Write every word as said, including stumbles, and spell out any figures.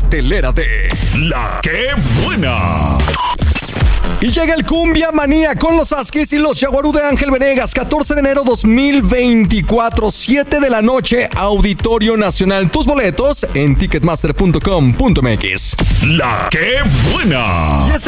cartelera de La Que Buena. Y llega el Cumbia Manía con los Askis y los Yaguarú de Ángel Venegas, catorce de enero dos mil veinticuatro, siete de la noche, Auditorio Nacional. Tus boletos en ticketmaster punto com punto m x. La Que Buena. Y es